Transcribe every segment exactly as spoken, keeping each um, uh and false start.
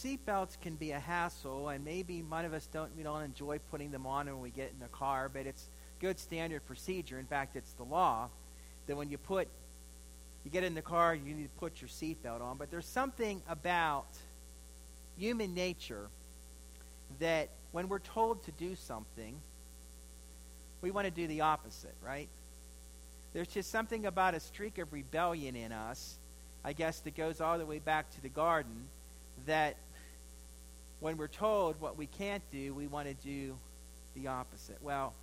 seatbelts can be a hassle, and maybe many of us don't we don't enjoy putting them on when we get in the car, but it's good standard procedure. In fact, it's the law that when you put you get in the car, you need to put your seatbelt on. But there's something about human nature that when we're told to do something, we want to do the opposite, right? There's just something about a streak of rebellion in us, I guess, that goes all the way back to the garden, that when we're told what we can't do, we want to do the opposite. Well,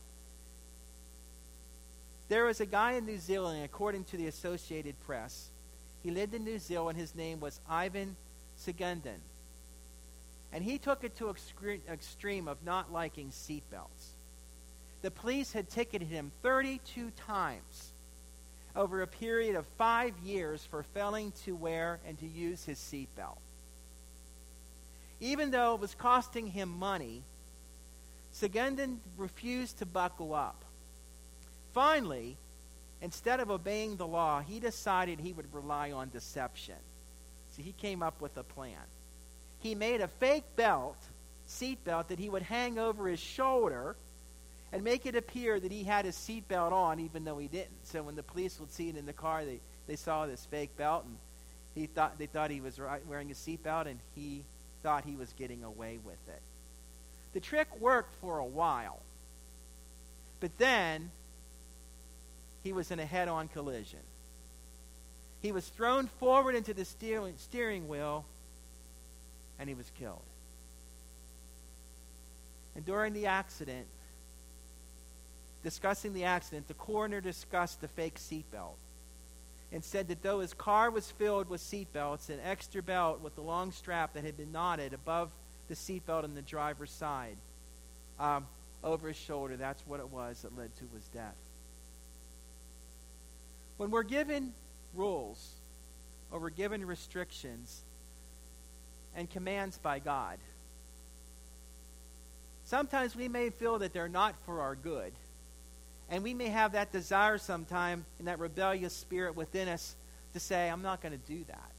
there was a guy in New Zealand, according to the Associated Press. He lived in New Zealand. His name was Ivan Segundin. And he took it to an extreme of not liking seatbelts. The police had ticketed him thirty-two times over a period of five years for failing to wear and to use his seatbelt. Even though it was costing him money, Segundin refused to buckle up. Finally, instead of obeying the law, he decided he would rely on deception. So he came up with a plan. He made a fake belt, seat belt, that he would hang over his shoulder and make it appear that he had his seat belt on, even though he didn't. So when the police would see it in the car, they, they saw this fake belt, and he thought they thought he was wearing a seat belt, and he thought he was getting away with it. The trick worked for a while, but then he was in a head-on collision. He was thrown forward into the steering, steering wheel, and he was killed. And during the accident, discussing the accident, the coroner discussed the fake seatbelt and said that though his car was filled with seatbelts, an extra belt with the long strap that had been knotted above the seatbelt on the driver's side, um, over his shoulder, that's what it was that led to his death. When we're given rules or we're given restrictions and commands by God, sometimes we may feel that they're not for our good. And we may have that desire sometime in that rebellious spirit within us to say, I'm not going to do that.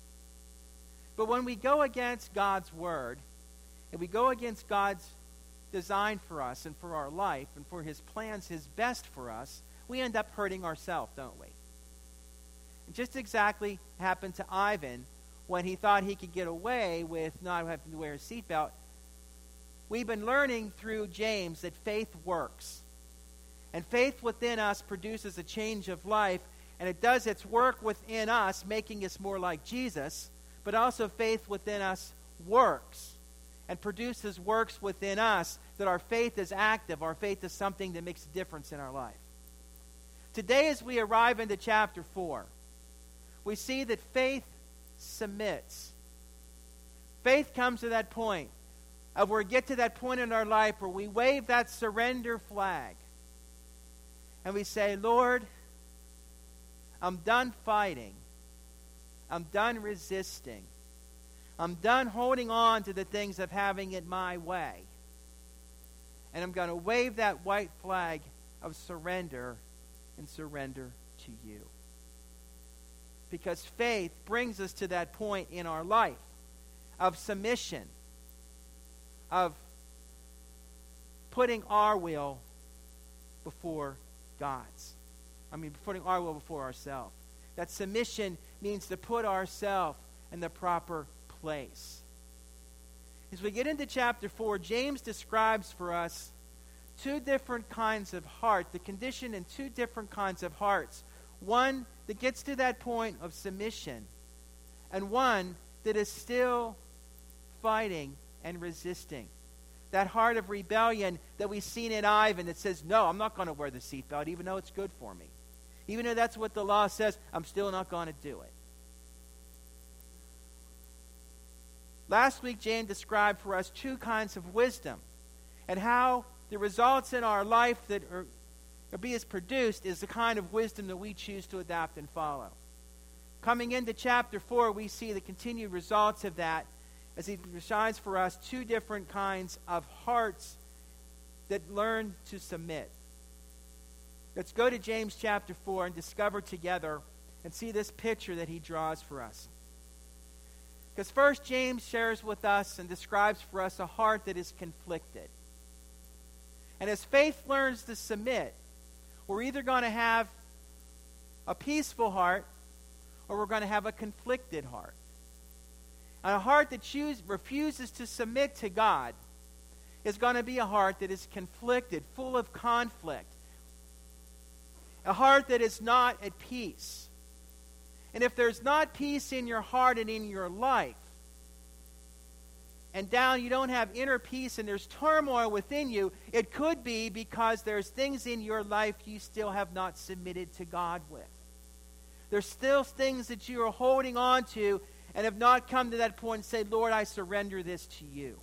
But when we go against God's word, and we go against God's design for us and for our life and for his plans, his best for us, we end up hurting ourselves, don't we? And just exactly happened to Ivan when he thought he could get away with not having to wear a seatbelt. We've been learning through James that faith works. And faith within us produces a change of life, and it does its work within us, making us more like Jesus, but also faith within us works and produces works within us, that our faith is active. Our faith is something that makes a difference in our life. Today, as we arrive into chapter four, we see that faith submits. Faith comes to that point of where we get to that point in our life where we wave that surrender flag. And we say, Lord, I'm done fighting. I'm done resisting. I'm done holding on to the things of having it my way. And I'm going to wave that white flag of surrender and surrender to you. Because faith brings us to that point in our life of submission, of putting our will before God's. I mean, putting our will before ourselves. That submission means to put ourselves in the proper place. As we get into chapter four, James describes for us two different kinds of heart, the condition in two different kinds of hearts. One that gets to that point of submission, and one that is still fighting and resisting. That heart of rebellion that we've seen in Ivan that says, no, I'm not going to wear the seatbelt, even though it's good for me. Even though that's what the law says, I'm still not going to do it. Last week, James described for us two kinds of wisdom, and how the results in our life that are, are being produced is the kind of wisdom that we choose to adapt and follow. Coming into chapter four, we see the continued results of that as he shines for us two different kinds of hearts that learn to submit. Let's go to James chapter four and discover together and see this picture that he draws for us. Because first James shares with us and describes for us a heart that is conflicted. And as faith learns to submit, we're either going to have a peaceful heart or we're going to have a conflicted heart. And a heart that choose, refuses to submit to God is going to be a heart that is conflicted, full of conflict. A heart that is not at peace. And if there's not peace in your heart and in your life, and down you don't have inner peace and there's turmoil within you, it could be because there's things in your life you still have not submitted to God with. There's still things that you are holding on to and have not come to that point and say, Lord, I surrender this to you.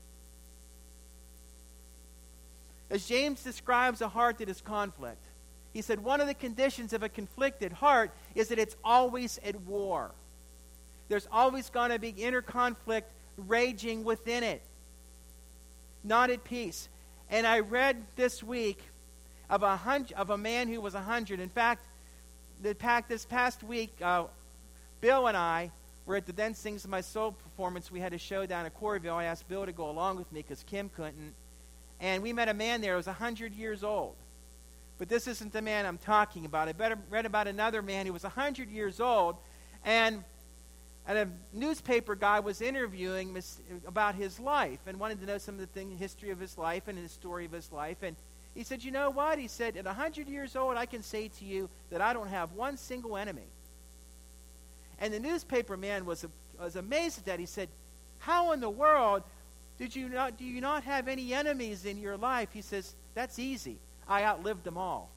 As James describes a heart that is conflict, he said one of the conditions of a conflicted heart is that it's always at war. There's always going to be inner conflict raging within it. Not at peace. And I read this week of a hundred, of a man who was a hundred. In fact, the pack this past week, uh, Bill and I were at the Then Sings My Soul performance. We had a show down at Coreyville. I asked Bill to go along with me because Kim couldn't. And we met a man there who was a hundred years old. But this isn't the man I'm talking about. I better read about another man who was a hundred years old, and, and a newspaper guy was interviewing mis- about his life and wanted to know some of the thing, history of his life and the story of his life. And he said, you know what? He said, at a hundred years old, I can say to you that I don't have one single enemy. And the newspaper man was, was amazed at that. He said, how in the world did you not, do you not have any enemies in your life? He says, that's easy. I outlived them all.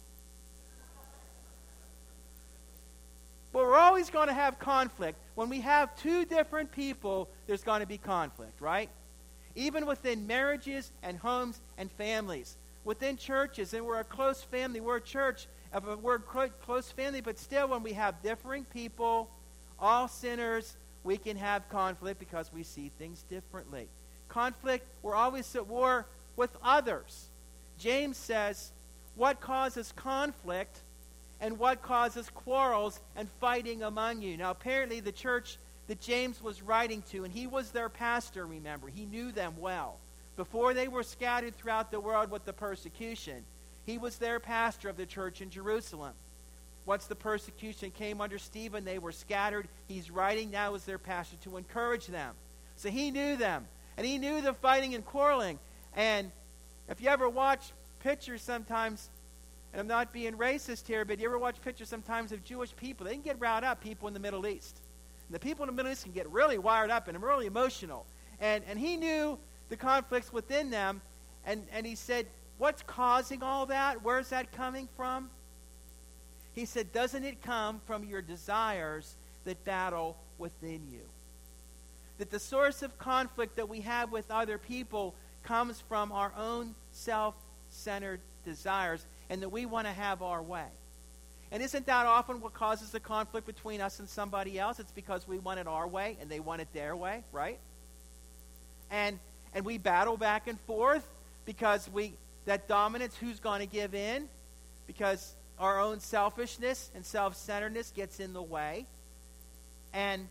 But we're always going to have conflict. When we have two different people, there's going to be conflict, right? Even within marriages and homes and families. Within churches, and we're a close family. We're a church, we're a close family, but still when we have differing people, all sinners, we can have conflict because we see things differently. Conflict, we're always at war with others. James says, what causes conflict and what causes quarrels and fighting among you? Now, apparently the church that James was writing to, and he was their pastor, remember. He knew them well. Before they were scattered throughout the world with the persecution, he was their pastor of the church in Jerusalem. Once the persecution came under Stephen, they were scattered. He's writing now as their pastor to encourage them. So he knew them, and he knew the fighting and quarreling. And if you ever watch pictures sometimes, and I'm not being racist here, but you ever watch pictures sometimes of Jewish people, they can get riled up, people in the Middle East. And the people in the Middle East can get really wired up and really emotional. And and he knew the conflicts within them, and, and he said, what's causing all that? Where's that coming from? He said, doesn't it come from your desires that battle within you? That the source of conflict that we have with other people comes from our own self-centered desires, and that we want to have our way. And isn't that often what causes the conflict between us and somebody else? It's because we want it our way and they want it their way, right? And and we battle back and forth because we that dominance, who's going to give in? Because our own selfishness and self-centeredness gets in the way. And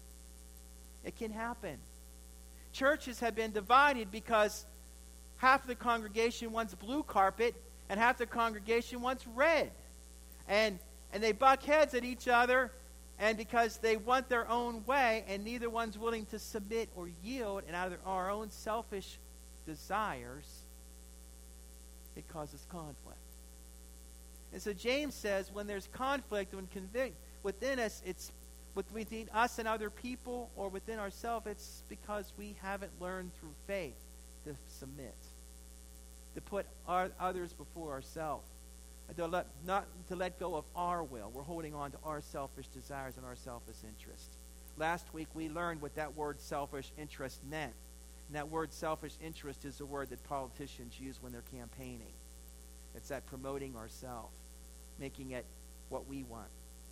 it can happen. Churches have been divided because half the congregation wants blue carpet and half the congregation wants red. And and they buck heads at each other, and because they want their own way, and neither one's willing to submit or yield, and out of our own selfish desires, it causes conflict. And so James says when there's conflict, when convict within us, it's between us and other people or within ourselves, it's because we haven't learned through faith to submit, to put our, others before ourselves, to let, not to let go of our will. We're holding on to our selfish desires and our selfish interest. Last week we learned what that word selfish interest meant. And that word selfish interest is a word that politicians use when they're campaigning. It's that promoting ourselves, making it what we want.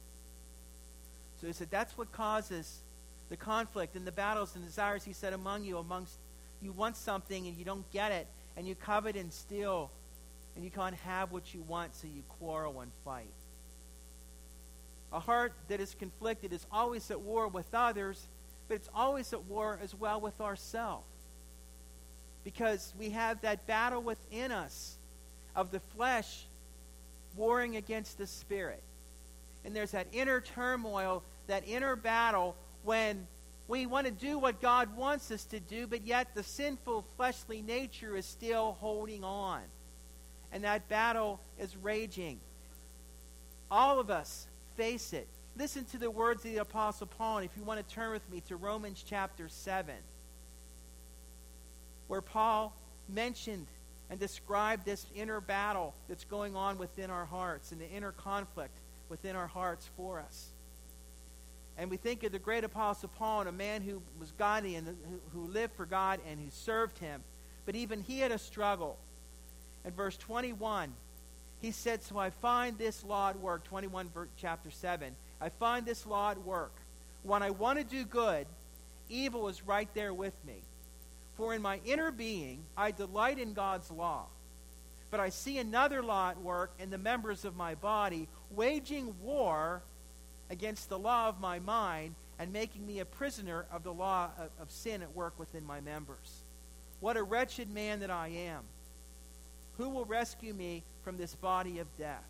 So he said that's what causes the conflict and the battles and desires, he said, among you, amongst you want something and you don't get it, and you covet and steal, and you can't have what you want, so you quarrel and fight. A heart that is conflicted is always at war with others but it's always at war as well with ourselves. Because we have that battle within us of the flesh warring against the spirit. And there's that inner turmoil, that inner battle when we want to do what God wants us to do, but yet the sinful fleshly nature is still holding on. And that battle is raging. All of us face it. Listen to the words of the Apostle Paul, and if you want to turn with me to Romans chapter seven, where Paul mentioned and described this inner battle that's going on within our hearts and the inner conflict within our hearts for us. And we think of the great Apostle Paul, and a man who was godly and who, who lived for God and who served him. But even he had a struggle. In verse twenty-one, he said, so I find this law at work, twenty-one, chapter seven. I find this law at work. When I want to do good, evil is right there with me. For in my inner being, I delight in God's law. But I see another law at work in the members of my body, waging war against the law of my mind and making me a prisoner of the law of, of sin at work within my members. What a wretched man that I am. Who will rescue me from this body of death?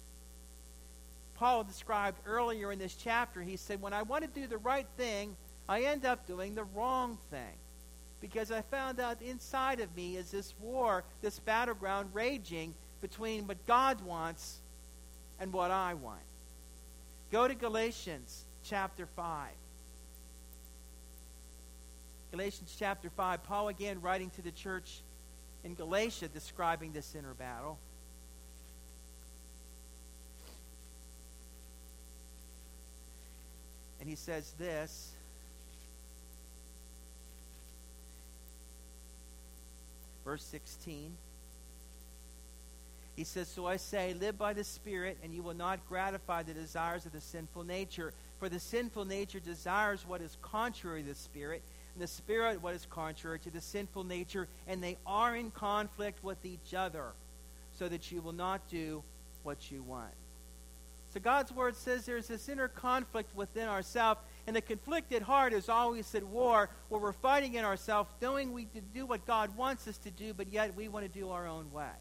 Paul described earlier in this chapter, he said, when I want to do the right thing, I end up doing the wrong thing. Because I found out inside of me is this war, this battleground raging between what God wants and what I want. Go to Galatians chapter five. Galatians chapter five. Paul again writing to the church in Galatia describing this inner battle. And he says this. Verse sixteen. He says, so I say, live by the Spirit, and you will not gratify the desires of the sinful nature. For the sinful nature desires what is contrary to the Spirit, and the Spirit what is contrary to the sinful nature, and they are in conflict with each other, so that you will not do what you want. So God's Word says there's this inner conflict within ourselves, and the conflicted heart is always at war, where we're fighting in ourselves, knowing we do what God wants us to do, but yet we want to do our own way.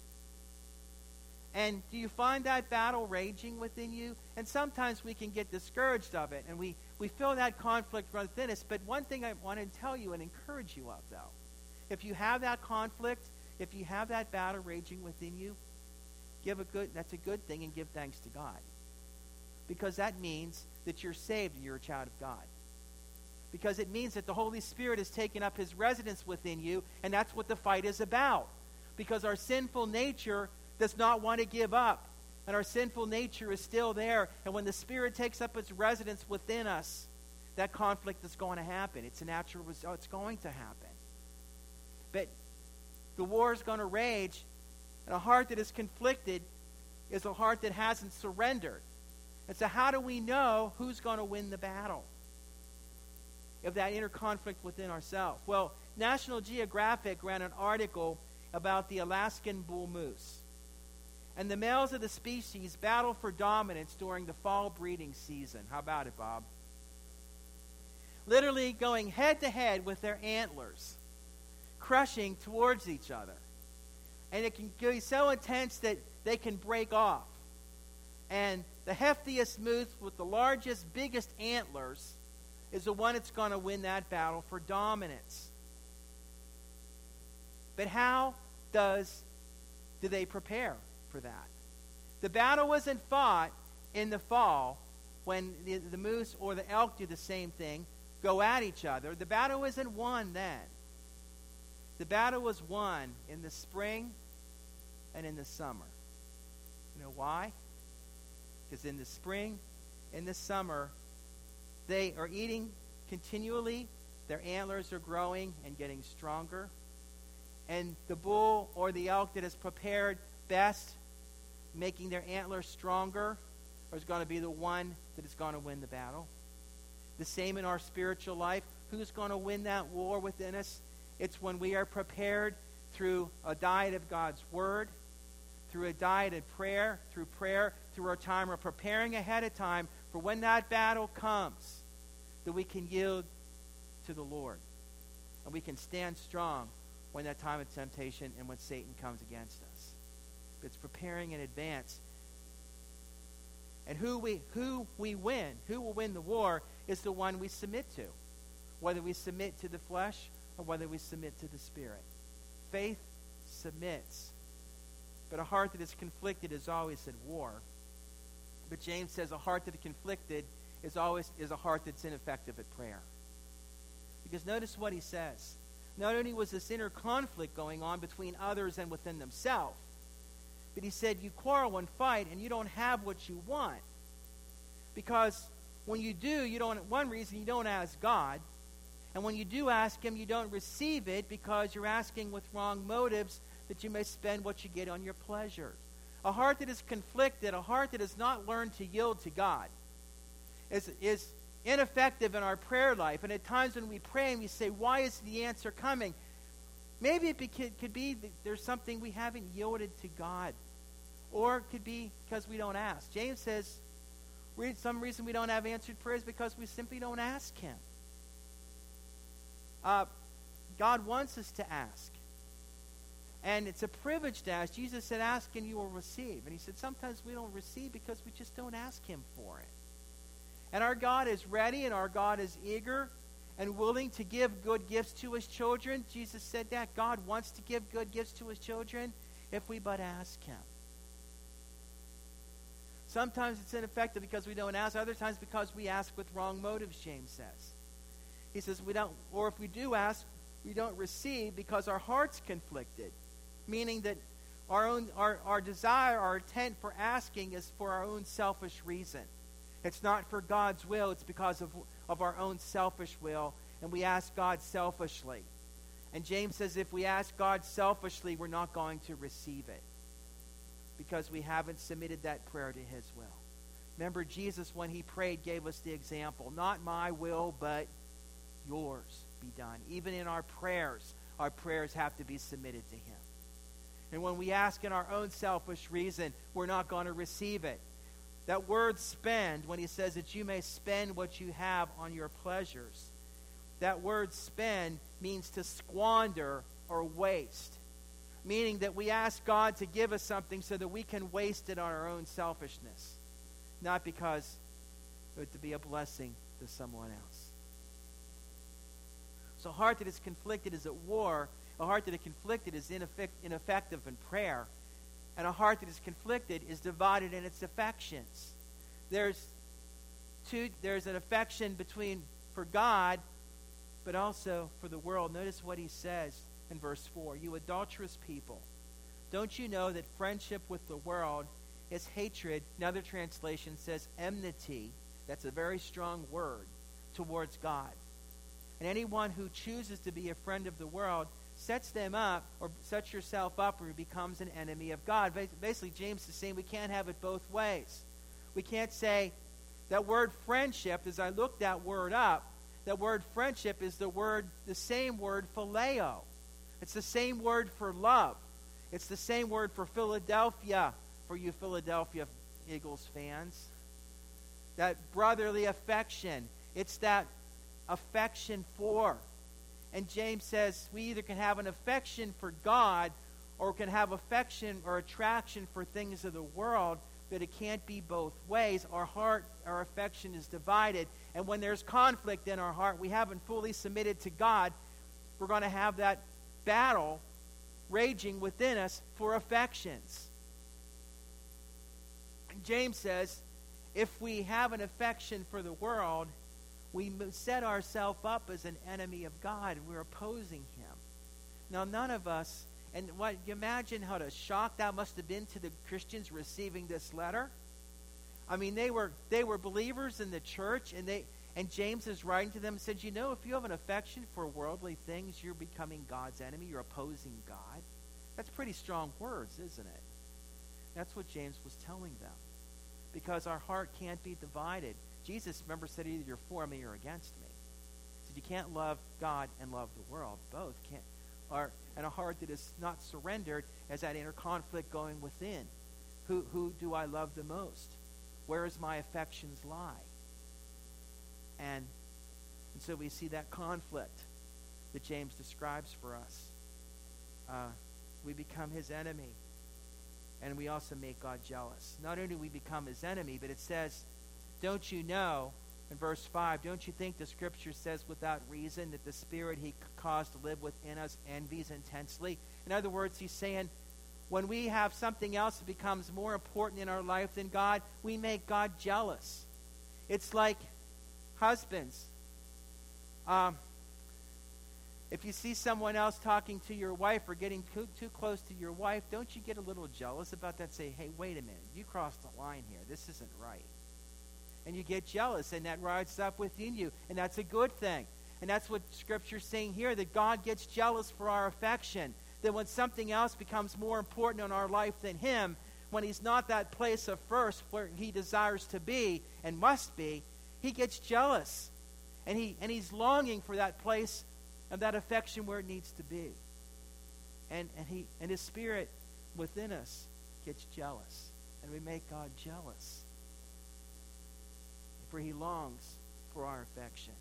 And do you find that battle raging within you? And sometimes we can get discouraged of it, and we, we feel that conflict within us. But one thing I want to tell you and encourage you of, though, if you have that conflict, if you have that battle raging within you, give a good, that's a good thing, and give thanks to God. Because that means that you're saved and you're a child of God. Because it means that the Holy Spirit has taken up his residence within you, and that's what the fight is about. Because our sinful nature does not want to give up, and our sinful nature is still there, and when the Spirit takes up its residence within us, that conflict is going to happen. It's a natural result. It's going to happen. But the war is going to rage, and a heart that is conflicted is a heart that hasn't surrendered. And so how do we know who's going to win the battle of that inner conflict within ourselves? Well, National Geographic ran an article about the Alaskan bull moose. And the males of the species battle for dominance during the fall breeding season. How about it, Bob? Literally going head-to-head with their antlers, crushing towards each other. And it can be so intense that they can break off. And the heftiest moose with the largest, biggest antlers is the one that's going to win that battle for dominance. But how does do they prepare for that? The battle wasn't fought in the fall when the, the moose or the elk do the same thing, go at each other. The battle wasn't won then. The battle was won in the spring and in the summer. You know why? Because in the spring, in the summer, they are eating continually. Their antlers are growing and getting stronger. And the bull or the elk that is prepared best, making their antlers stronger, is going to be the one that is going to win the battle. The same in our spiritual life. Who's going to win that war within us? It's when we are prepared through a diet of God's Word, through a diet of prayer, through prayer, through our time of preparing ahead of time for when that battle comes, that we can yield to the Lord. And we can stand strong when that time of temptation and when Satan comes against us. It's preparing in advance. And who we who we win, who will win the war, is the one we submit to. Whether we submit to the flesh or whether we submit to the Spirit. Faith submits. But a heart that is conflicted is always at war. But James says a heart that is conflicted is always is a heart that's ineffective at prayer. Because notice what he says. Not only was this inner conflict going on between others and within themselves, but he said you quarrel and fight and you don't have what you want. Because when you do, you don't. One reason you don't ask God. And when you do ask him, you don't receive it because you're asking with wrong motives that you may spend what you get on your pleasure. A heart that is conflicted, a heart that has not learned to yield to God, is, is ineffective in our prayer life. And at times when we pray and we say, why is the answer coming? Maybe it be, could be that there's something we haven't yielded to God. Or it could be because we don't ask. James says, some reason we don't have answered prayers because we simply don't ask him. Uh, God wants us to ask. And it's a privilege to ask. Jesus said, ask and you will receive. And he said, sometimes we don't receive because we just don't ask him for it. And our God is ready and our God is eager and willing to give good gifts to his children. Jesus said that. God wants to give good gifts to his children if we but ask him. Sometimes it's ineffective because we don't ask. Other times because we ask with wrong motives, James says. He says we don't, or if we do ask, we don't receive because our heart's conflicted. Meaning that our own, our, our desire, our intent for asking is for our own selfish reason. It's not for God's will. It's because of, of our own selfish will. And we ask God selfishly. And James says if we ask God selfishly, we're not going to receive it. Because we haven't submitted that prayer to his will. Remember, Jesus, when he prayed, gave us the example. Not my will, but yours be done. Even in our prayers, our prayers have to be submitted to him. And when we ask in our own selfish reason, we're not going to receive it. That word spend, when he says that you may spend what you have on your pleasures, that word spend means to squander or waste. Meaning that we ask God to give us something so that we can waste it on our own selfishness. Not because it would to be a blessing to someone else. So a heart that is conflicted is at war. A heart that is conflicted is ineffect- ineffective in prayer. And a heart that is conflicted is divided in its affections. There's two, there's an affection between for God, but also for the world. Notice what he says in verse four. You adulterous people, don't you know that friendship with the world is hatred? Another translation says enmity. That's a very strong word towards God. And anyone who chooses to be a friend of the world sets them up or sets yourself up or becomes an enemy of God. Basically, James is saying we can't have it both ways. We can't say that word friendship, as I looked that word up, that word friendship is the word, the same word phileo. It's the same word for love. It's the same word for Philadelphia, for you Philadelphia Eagles fans. That brotherly affection. It's that affection for. And James says we either can have an affection for God or can have affection or attraction for things of the world, but it can't be both ways. Our heart, our affection is divided. And when there's conflict in our heart, we haven't fully submitted to God, we're going to have that battle raging within us for affections. And James says if we have an affection for the world, we set ourselves up as an enemy of God. We're opposing him. Now, none of us, and what you imagine how the shock that must have been to the Christians receiving this letter. I mean, they were they were believers in the church, and they and James is writing to them and said, you know, if you have an affection for worldly things, you're becoming God's enemy. You're opposing God. That's pretty strong words, isn't it? That's what James was telling them. Because our heart can't be divided. Jesus, remember, said either you're for me or against me. He said you can't love God and love the world. Both can't. Or, and a heart that is not surrendered as that inner conflict going within. Who, who do I love the most? Where does my affections lie? And, and And so we see that conflict that James describes for us. Uh, we become his enemy, and we also make God jealous. Not only do we become his enemy, but it says, don't you know, in verse five, don't you think the scripture says without reason that the spirit he caused to live within us envies intensely? In other words, he's saying, when we have something else that becomes more important in our life than God, we make God jealous. It's like husbands. Um, if you see someone else talking to your wife or getting too, too close to your wife, don't you get a little jealous about that? Say, hey, wait a minute. You crossed the line here. This isn't right. And you get jealous, and that rises up within you, and that's a good thing. And that's what Scripture's saying here, that God gets jealous for our affection. That when something else becomes more important in our life than him, when he's not that place of first where he desires to be and must be, he gets jealous. And he and he's longing for that place of that affection where it needs to be. And and he and his spirit within us gets jealous. And we make God jealous. For he longs for our affection.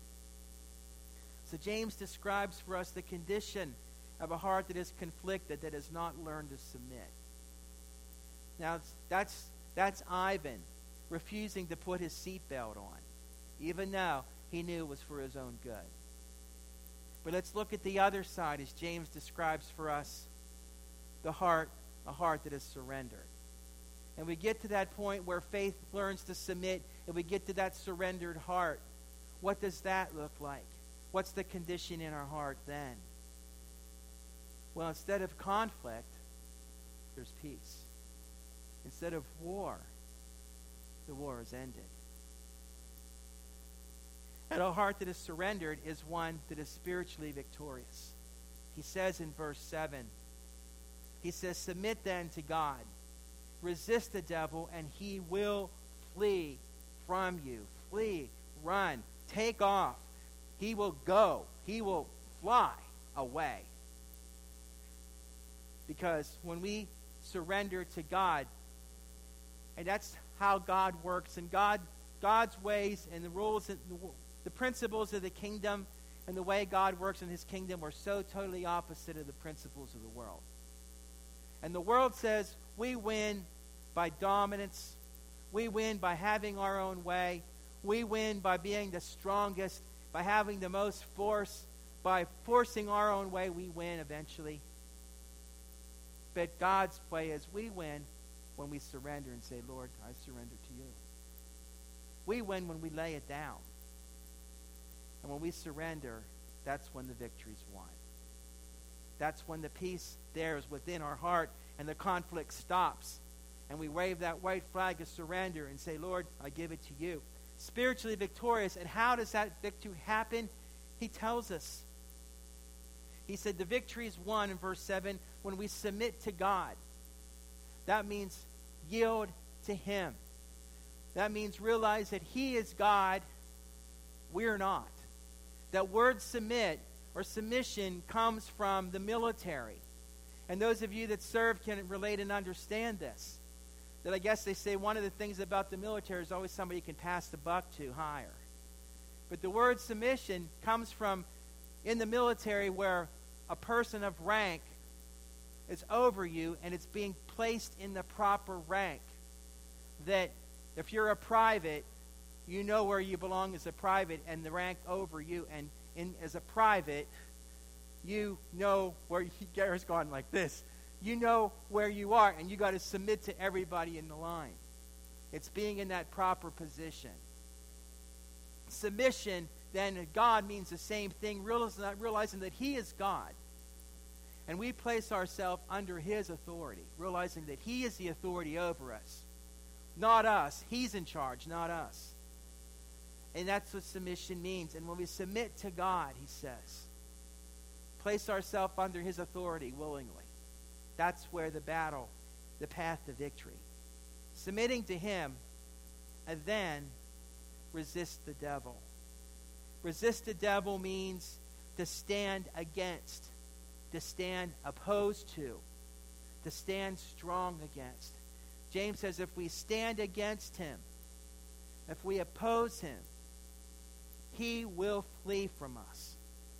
So James describes for us the condition of a heart that is conflicted, that has not learned to submit. Now, that's that's Ivan refusing to put his seatbelt on, even though he knew it was for his own good. But let's look at the other side, as James describes for us the heart, a heart that is surrendered. And we get to that point where faith learns to submit, and we get to that surrendered heart. What does that look like? What's the condition in our heart then? Well, instead of conflict, there's peace. Instead of war, the war is ended. And a heart that is surrendered is one that is spiritually victorious. He says in verse seven, he says, submit then to God. Resist the devil, and he will flee from you. Flee, run, take off. He will go. He will fly away. Because when we surrender to God, and that's how God works, and God, God's ways and the rules, and the, the principles of the kingdom, and the way God works in his kingdom are so totally opposite of the principles of the world. And the world says we win by dominance. We win by having our own way. We win by being the strongest, by having the most force, by forcing our own way. We win eventually. But God's way is we win when we surrender and say, Lord, I surrender to you. We win when we lay it down. And when we surrender, that's when the victory's won. That's when the peace there is within our heart and the conflict stops. And we wave that white flag of surrender and say, Lord, I give it to you. Spiritually victorious. And how does that victory happen? He tells us. He said the victory is won in verse seven when we submit to God. That means yield to him. That means realize that he is God, we're not. That word submit or submission comes from the military. And those of you that serve can relate and understand this. That I guess they say one of the things about the military is always somebody you can pass the buck to higher. But the word submission comes from in the military where a person of rank is over you and it's being placed in the proper rank. That if you're a private, you know where you belong as a private and the rank over you. And in, as a private, you know where you, Gary's gone like this. You know where you are, and you got to submit to everybody in the line. It's being in that proper position. Submission, then, to God means the same thing, realizing, realizing that he is God. And we place ourselves under his authority, realizing that he is the authority over us. Not us. He's in charge, not us. And that's what submission means. And when we submit to God, he says, place ourselves under his authority willingly. That's where the battle, the path to victory. Submitting to him, and then resist the devil. Resist the devil means to stand against, to stand opposed to, to stand strong against. James says if we stand against him, if we oppose him, he will flee from us.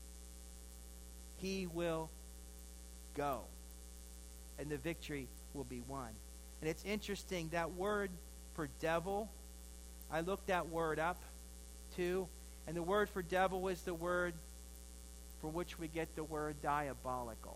He will go. And the victory will be won. And it's interesting, that word for devil, I looked that word up too. And the word for devil is the word for which we get the word diabolical.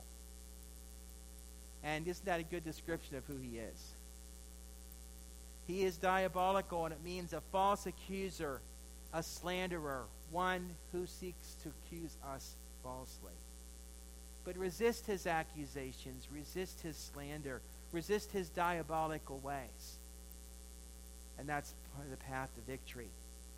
And isn't that a good description of who he is? He is diabolical, and it means a false accuser, a slanderer, one who seeks to accuse us falsely. But resist his accusations, resist his slander, resist his diabolical ways. And that's part of the path to victory.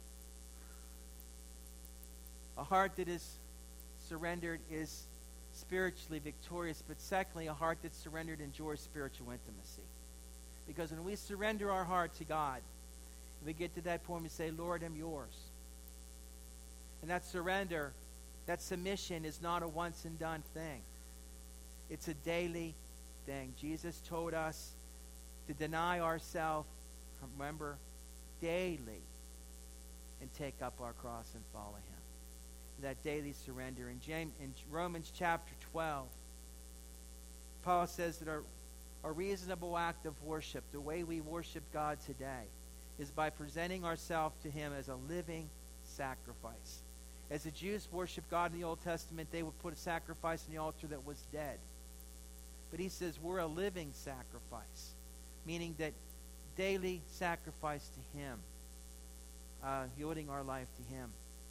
A heart that is surrendered is spiritually victorious, but secondly, a heart that's surrendered enjoys spiritual intimacy. Because when we surrender our heart to God, we get to that point we say, Lord, I'm yours. And that surrender, that submission is not a once and done thing. It's a daily thing. Jesus told us to deny ourselves, remember, daily, and take up our cross and follow him. That daily surrender. In, James, in Romans chapter twelve, Paul says that our, our reasonable act of worship, the way we worship God today, is by presenting ourselves to him as a living sacrifice. As the Jews worshiped God in the Old Testament, they would put a sacrifice on the altar that was dead. But he says we're a living sacrifice, meaning that daily sacrifice to him, uh, yielding our life to him.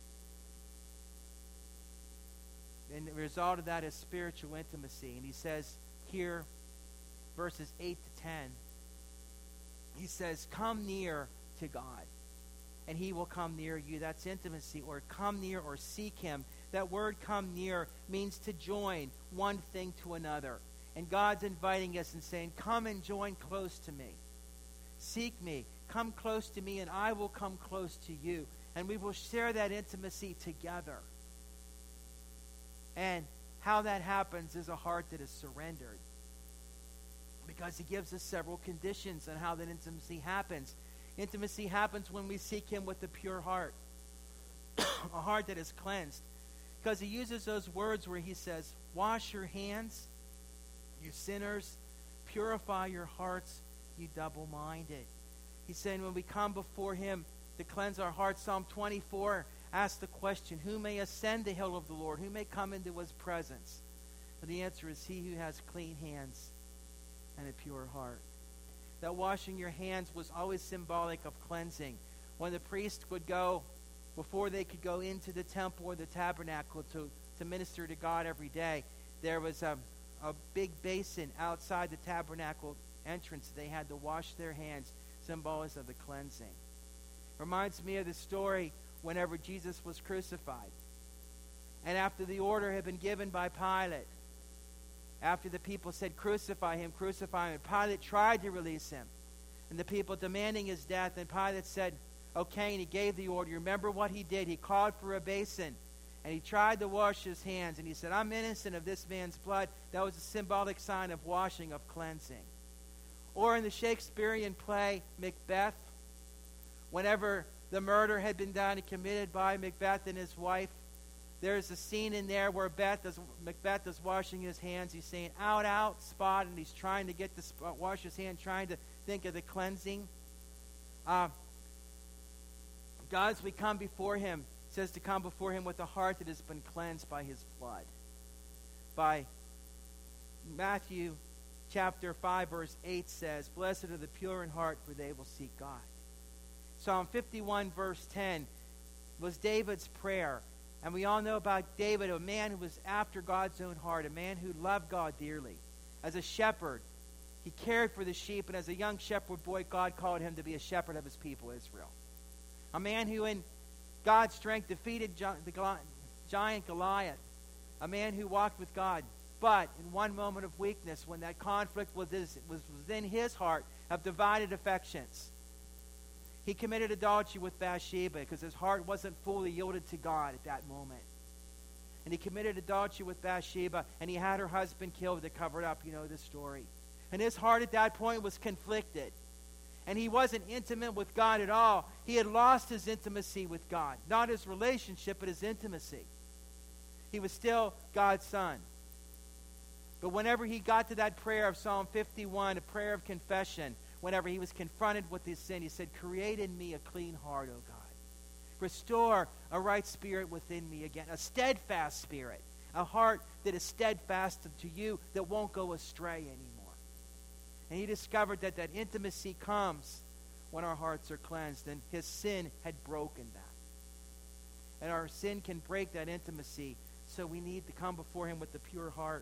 And the result of that is spiritual intimacy. And he says here, verses eight to ten, he says, come near to God, and he will come near you. That's intimacy, or come near or seek him. That word come near means to join one thing to another. And God's inviting us and saying, come and join close to me. Seek me. Come close to me, and I will come close to you. And we will share that intimacy together. And how that happens is a heart that is surrendered. Because he gives us several conditions on how that intimacy happens. Intimacy happens when we seek him with a pure heart. A heart that is cleansed. Because he uses those words where he says, wash your hands, you sinners. Purify your hearts, you double-minded. He's saying when we come before him to cleanse our hearts, Psalm twenty-four asks the question, who may ascend the hill of the Lord? Who may come into his presence? And the answer is he who has clean hands and a pure heart. That washing your hands was always symbolic of cleansing. When the priest would go, before they could go into the temple or the tabernacle to, to minister to God every day, there was a, a big basin outside the tabernacle entrance. They had to wash their hands, symbols of the cleansing. Reminds me of the story whenever Jesus was crucified. And after the order had been given by Pilate, after the people said, crucify him, crucify him, Pilate tried to release him. And the people demanding his death, and Pilate said, okay, and he gave the order. You remember what he did? He called for a basin, and he tried to wash his hands, and he said, I'm innocent of this man's blood. That was a symbolic sign of washing, of cleansing. Or in the Shakespearean play, Macbeth, whenever the murder had been done and committed by Macbeth and his wife, there's a scene in there where Beth is, Macbeth is washing his hands. He's saying, out, out, spot, and he's trying to get the spot, wash his hand, trying to think of the cleansing. Uh, God, as we come before him, says to come before him with a heart that has been cleansed by his blood. By Matthew chapter five, verse eight says, blessed are the pure in heart, for they will see God. Psalm fifty-one, verse ten was David's prayer. And we all know about David, a man who was after God's own heart, a man who loved God dearly. As a shepherd, he cared for the sheep, and as a young shepherd boy, God called him to be a shepherd of his people, Israel. A man who in God's strength defeated the giant Goliath. A man who walked with God. But in one moment of weakness, when that conflict was within his heart of divided affections, he committed adultery with Bathsheba because his heart wasn't fully yielded to God at that moment. And he committed adultery with Bathsheba, and he had her husband killed to cover it up. You know the story. And his heart at that point was conflicted. and he wasn't intimate with God at all. He had lost his intimacy with God. Not his relationship, but his intimacy. He was still God's son. But whenever he got to that prayer of Psalm fifty-one, a prayer of confession, whenever he was confronted with his sin, he said, "Create in me a clean heart, O God. Restore a right spirit within me again, a steadfast spirit, a heart that is steadfast to you, that won't go astray anymore." And he discovered that that intimacy comes when our hearts are cleansed, and his sin had broken that. And our sin can break that intimacy, so we need to come before him with a pure heart.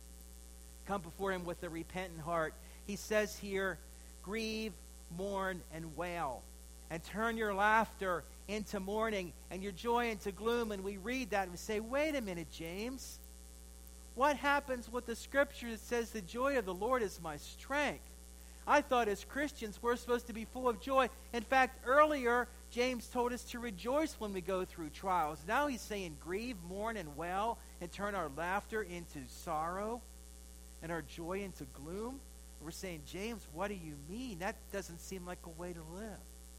Come before him with a repentant heart. He says here, grieve, mourn, and wail, and turn your laughter into mourning and your joy into gloom. And we read that and we say, wait a minute, James. What happens with the scripture that says the joy of the Lord is my strength? I thought as Christians we're supposed to be full of joy. In fact, earlier, James told us to rejoice when we go through trials. Now he's saying grieve, mourn, and wail, and turn our laughter into sorrow and our joy into gloom. We're saying, James, what do you mean? That doesn't seem like a way to live.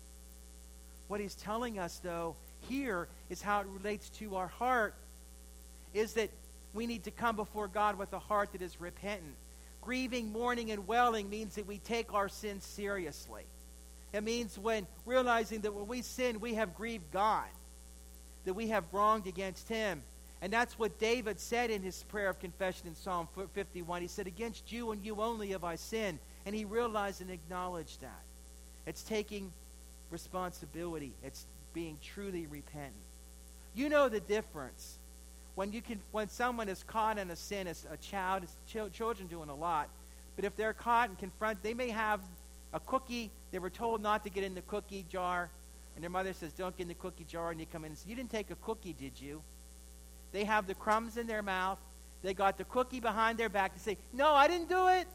What he's telling us, though, here is how it relates to our heart, is that we need to come before God with a heart that is repentant. Grieving, mourning, and wailing means that we take our sin seriously. It means when realizing that when we sin, we have grieved God, that we have wronged against him. And that's what David said in his prayer of confession in Psalm fifty-one. He said, against you and you only have I sinned. And he realized and acknowledged that. It's taking responsibility. It's being truly repentant. You know the difference. When you can, when someone is caught in a sin, as a child, as ch- children doing a lot, but if they're caught and confronted, they may have a cookie. They were told not to get in the cookie jar, and their mother says, don't get in the cookie jar, and you come in and say, you didn't take a cookie, did you? They have the crumbs in their mouth. They got the cookie behind their back and say, no, I didn't do it.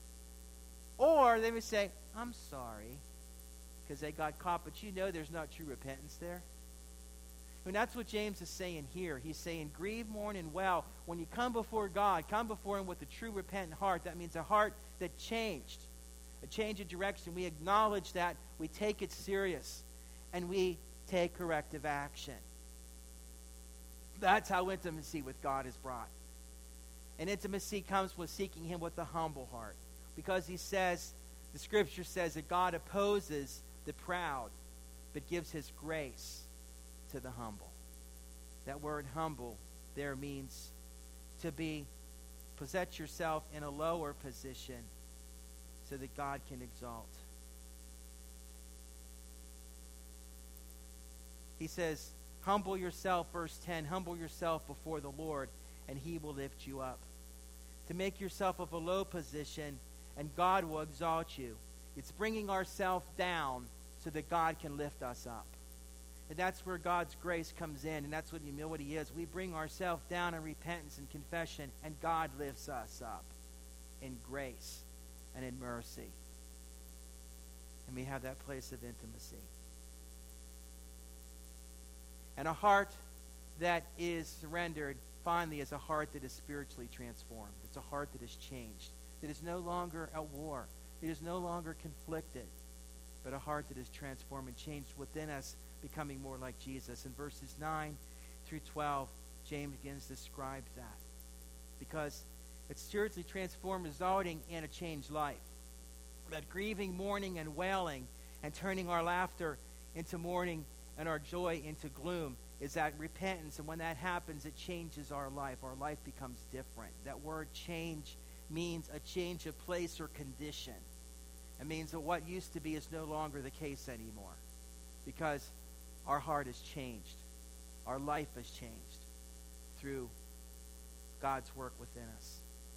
Or they would say, I'm sorry, because they got caught, but you know there's not true repentance there. And that's what James is saying here. He's saying, grieve, mourn, and wail. When you come before God, come before him with a true repentant heart. That means a heart that changed, a change of direction. We acknowledge that, we take it serious, and we take corrective action. That's how intimacy with God is brought. And intimacy comes with seeking him with a humble heart. Because he says, the scripture says that God opposes the proud, but gives his grace to the humble. That word humble there means to be, possess yourself in a lower position so that God can exalt. He says, humble yourself, verse ten, humble yourself before the Lord, and he will lift you up. To make yourself of a low position, and God will exalt you. It's bringing ourselves down so that God can lift us up. And that's where God's grace comes in, and that's what humility is. We bring ourselves down in repentance and confession, and God lifts us up in grace and in mercy. And we have that place of intimacy. And a heart that is surrendered, finally, is a heart that is spiritually transformed. It's a heart that is changed, that is no longer at war, that is no longer conflicted, but a heart that is transformed and changed within us, becoming more like Jesus. In verses nine through twelve, James begins to describe that. Because it's spiritually transformed, resulting in a changed life. That grieving, mourning, and wailing, and turning our laughter into mourning and our joy into gloom, is that repentance. And when that happens, it changes our life. Our life becomes different. That word change means a change of place or condition. It means that what used to be is no longer the case anymore. Because our heart has changed. Our life has changed through God's work within us.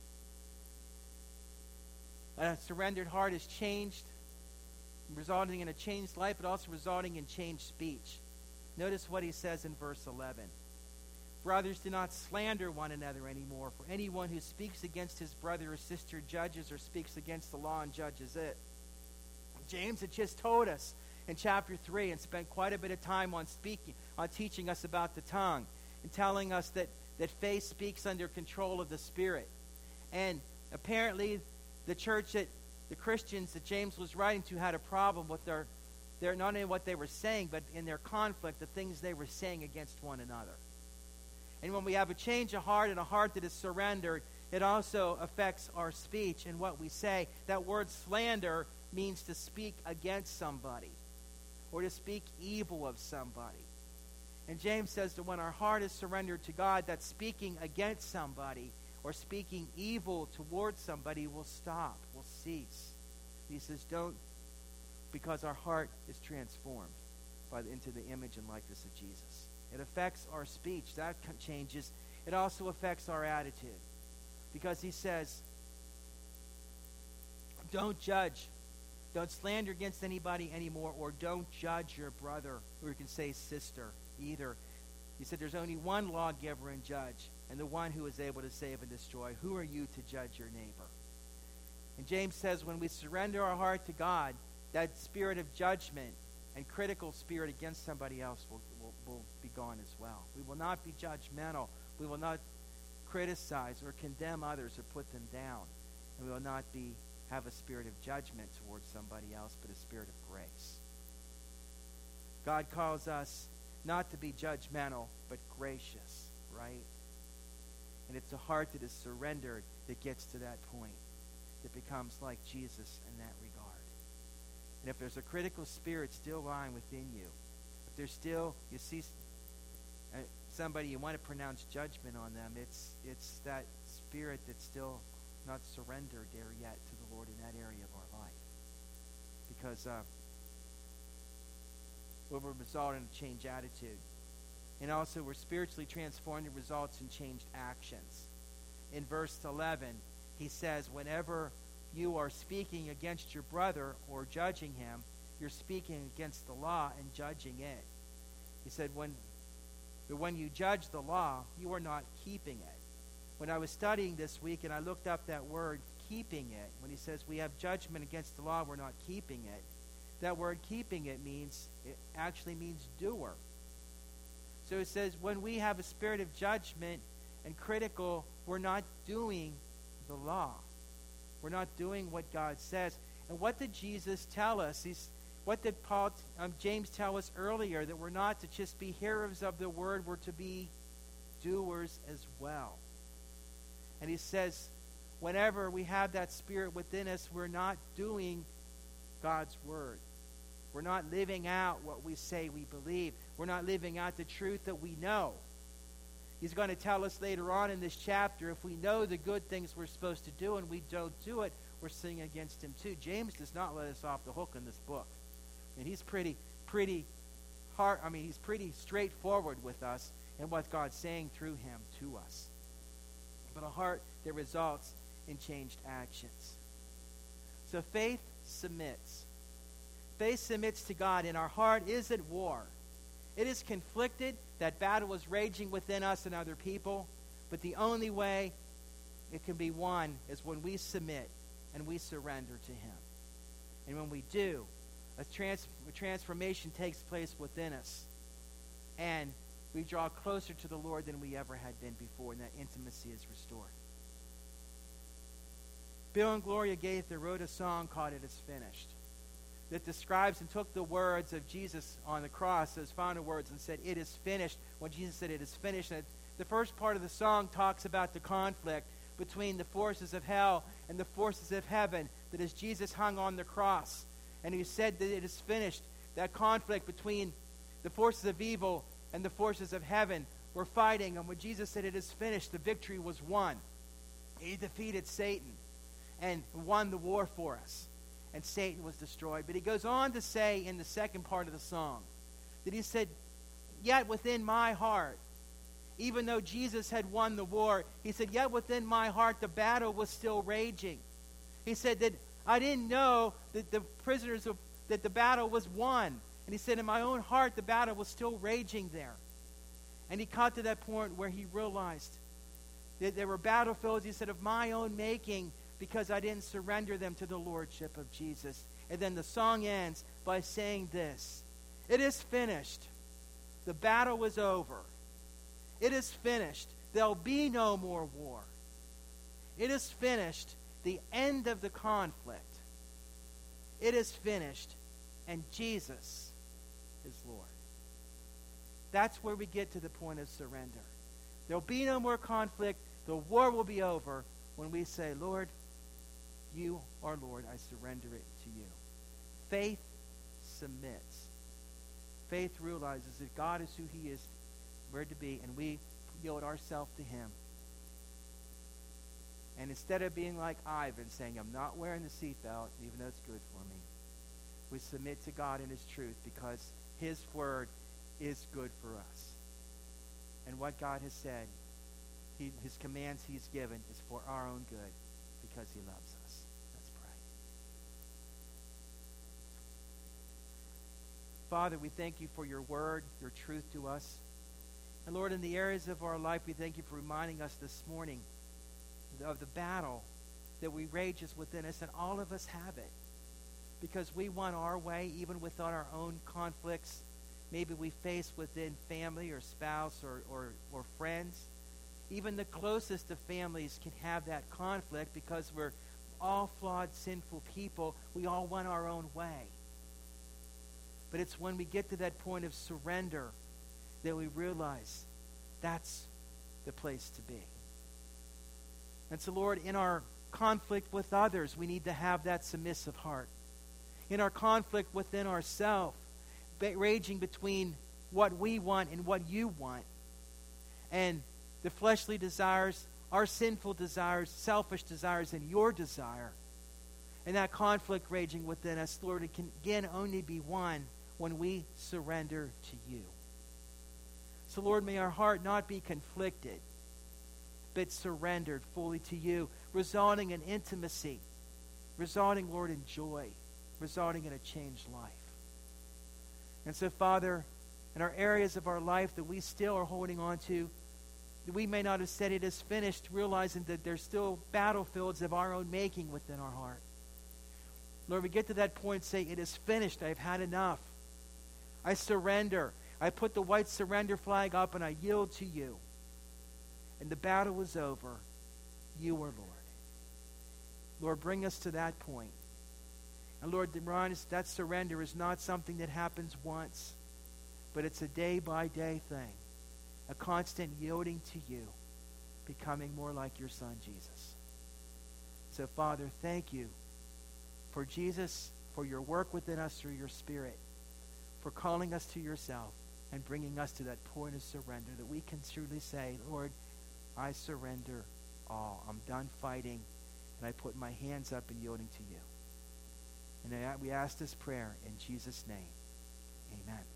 A surrendered heart is changed, resulting in a changed life, but also resulting in changed speech. Notice what he says in verse eleven. Brothers, do not slander one another anymore, for anyone who speaks against his brother or sister judges or speaks against the law and judges it. James had just told us in chapter three and spent quite a bit of time on speaking, on teaching us about the tongue and telling us that, that faith speaks under control of the Spirit. And apparently the church at the Christians that James was writing to had a problem with their, their not only what they were saying, but in their conflict, the things they were saying against one another. And when we have a change of heart and a heart that is surrendered, it also affects our speech and what we say. That word slander means to speak against somebody or to speak evil of somebody. And James says that when our heart is surrendered to God, that speaking against somebody or speaking evil towards somebody will stop, will cease. He says, don't, because our heart is transformed by the, into the image and likeness of Jesus. It affects our speech. That changes. It also affects our attitude. Because he says, don't judge. Don't slander against anybody anymore, or don't judge your brother, or you can say sister, either. He said there's only one lawgiver and judge, and the one who is able to save and destroy. Who are you to judge your neighbor? And James says when we surrender our heart to God, that spirit of judgment and critical spirit against somebody else will, will, will be gone as well. We will not be judgmental. We will not criticize or condemn others or put them down. And we will not be have a spirit of judgment towards somebody else, but a spirit of grace. God calls us not to be judgmental, but gracious, right? And it's a heart that is surrendered that gets to that point, that becomes like Jesus in that regard. And if there's a critical spirit still lying within you, if there's still, you see uh, somebody, you want to pronounce judgment on them, it's it's that spirit that's still not surrendered there yet to the Lord in that area of our life. Because uh, it will result in a changed attitude. And also we're spiritually transformed, it results in changed actions. In verse eleven, he says, whenever you are speaking against your brother or judging him, you're speaking against the law and judging it. He said, when, when you judge the law, you are not keeping it. When I was studying this week and I looked up that word, keeping it, when he says we have judgment against the law, we're not keeping it. That word keeping it means, it actually means doer. So it says when we have a spirit of judgment and critical, we're not doing the law. We're not doing what God says. And what did Jesus tell us? He's, what did Paul, um, James tell us earlier? That we're not to just be hearers of the word, we're to be doers as well. And he says, whenever we have that spirit within us, we're not doing God's word. We're not living out what we say we believe. We're not living out the truth that we know. He's going to tell us later on in this chapter, if we know the good things we're supposed to do and we don't do it, we're sinning against him too. James does not let us off the hook in this book. And he's pretty, pretty hard, I mean, he's pretty straightforward with us and what God's saying through him to us. But a heart that results in changed actions. So faith submits. Faith submits to God, and our heart is at war. It is conflicted. That battle is raging within us and other people. But the only way it can be won is when we submit and we surrender to him. And when we do, a, trans- a transformation takes place within us. And we draw closer to the Lord than we ever had been before, and that intimacy is restored. Bill and Gloria Gaither wrote a song called It Is Finished that describes and took the words of Jesus on the cross, those final words, and said, it is finished. When Jesus said it is finished, and the first part of the song talks about the conflict between the forces of hell and the forces of heaven, that as Jesus hung on the cross and he said that it is finished, that conflict between the forces of evil and the forces of heaven were fighting. And when Jesus said it is finished, the victory was won. He defeated Satan and won the war for us. And Satan was destroyed. But he goes on to say in the second part of the song that he said, yet within my heart, even though Jesus had won the war, he said, yet within my heart the battle was still raging. He said that I didn't know that the prisoners, of, that the battle was won. And he said in my own heart the battle was still raging there. And he got to that point where he realized that there were battlefields, he said, of my own making, because I didn't surrender them to the lordship of Jesus. And then the song ends by saying this, it is finished. The battle is over. It is finished. There'll be no more war. It is finished. The end of the conflict. it is finished, and Jesus is Lord. That's where we get to the point of surrender. There'll be no more conflict. The war will be over when we say, Lord, you are Lord. I surrender it to you. Faith submits. Faith realizes that God is who he is, where to be, and we yield ourselves to him. And instead of being like Ivan, saying, I'm not wearing the seatbelt, even though it's good for me, we submit to God and his truth because his word is good for us. And what God has said, he, his commands he's given is for our own good because he loves us. Let's pray. Father, we thank you for your word, your truth to us. And Lord, in the areas of our life, we thank you for reminding us this morning of the battle that we rages within us, and all of us have it. Because we want our way, even without our own conflicts, maybe we face within family or spouse or, or, or friends. Even the closest of families can have that conflict because we're all flawed, sinful people. We all want our own way. But it's when we get to that point of surrender that we realize that's the place to be. And so, Lord, in our conflict with others, we need to have that submissive heart. In our conflict within ourselves, raging between what we want and what you want, and the fleshly desires, our sinful desires, selfish desires, and your desire, and that conflict raging within us, Lord, it can again only be won when we surrender to you. So, Lord, may our heart not be conflicted, but surrendered fully to you, resulting in intimacy, resulting, Lord, in joy, resulting in a changed life. And so, Father, in our areas of our life that we still are holding on to, that we may not have said it is finished, realizing that there's still battlefields of our own making within our heart. Lord, we get to that point, say, it is finished. I've had enough. I surrender. I put the white surrender flag up and I yield to you. And the battle is over. You are Lord. Lord, bring us to that point. And Lord, remind us that surrender is not something that happens once, but it's a day-by-day thing. A constant yielding to you, becoming more like your Son, Jesus. So, Father, thank you for Jesus, for your work within us through your Spirit, for calling us to yourself and bringing us to that point of surrender that we can truly say, Lord, I surrender all. I'm done fighting, and I put my hands up in yielding to you. And we ask this prayer in Jesus' name. Amen.